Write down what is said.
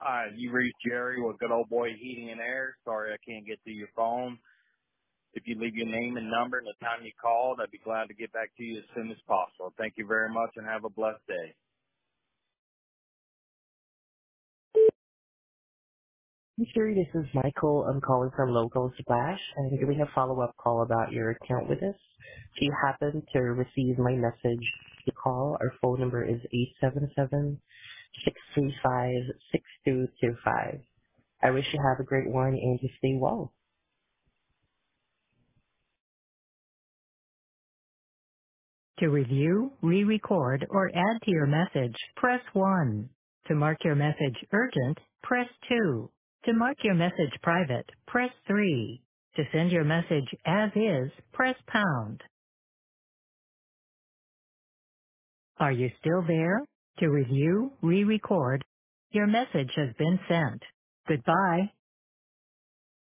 You reached Jerry with Good Old Boy Heating and Air. Sorry I can't get to your phone. If you leave your name and number and the time you called, I'd be glad to get back to you as soon as possible. Thank you very much and have a blessed day. Sure, this is Michael. I'm calling from Local Splash and giving a follow-up call about your account with us. If you happen to receive my message, you call. Our phone number is 877-635-6225. I wish you have a great one and to stay well. To review, re-record, or add to your message, press 1. To mark your message urgent, press 2. To mark your message private, press 3. To send your message as is, press pound. Are you still there? To review, re-record, your message has been sent. Goodbye.